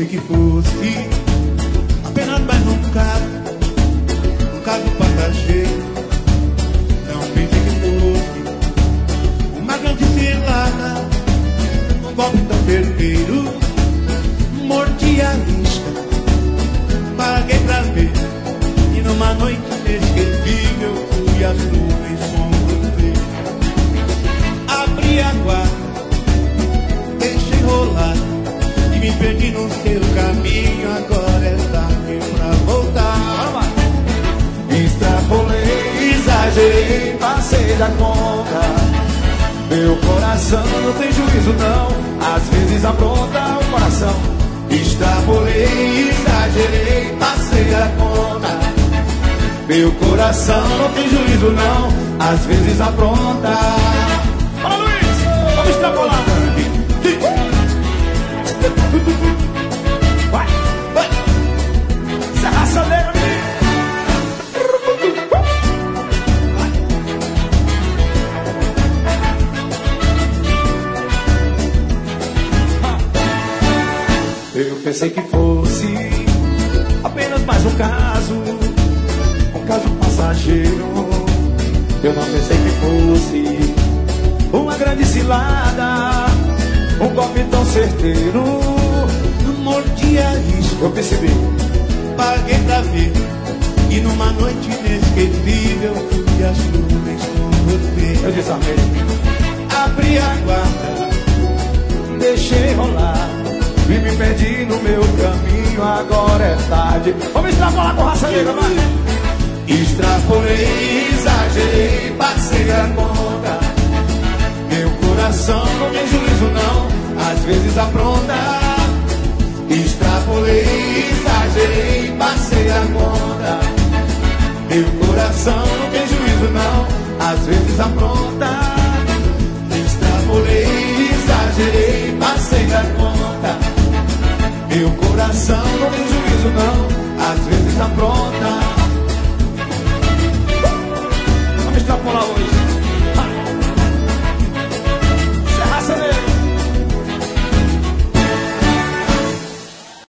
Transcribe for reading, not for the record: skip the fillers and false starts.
pensei que fosse apenas mais um caso passageiro. Não pensei que fosse uma grande cilada, um golpe tão certeiro. Mordi a isca, paguei pra ver, e numa noite inesquecível fui às nuvens com você. Abri a guarda, deixei rolar e me perdi no seu caminho. Agora é tarde pra voltar. Extrapolei, exagerei, passei da conta. Meu coração não tem juízo não, às vezes apronta o coração. Extrapolei, exagerei, passei da conta. Meu coração não tem juízo não, às vezes apronta. Fala, Luiz, vamos extrapolar. Vai, vai. Essa raça negra, eu pensei que fosse apenas mais um caso passageiro. Eu não pensei que fosse uma grande cilada, um golpe tão certeiro. Mordi a isca, eu percebi, paguei pra ver, e numa noite inesquecível fui às nuvens com você. Eu desarmei, abri a guarda, deixei rolar e me perdi no meu caminho. Agora é tarde. Vamos extrapolar com raça negra, vai. Extrapolei, exagerei, passei a conta. Meu coração não tem juízo não, às vezes apronta. Extrapolei, exagerei, passei a conta. Meu coração não tem juízo não, às vezes apronta. Extrapolei, exagerei, passei a conta. Meu coração não tem juízo não,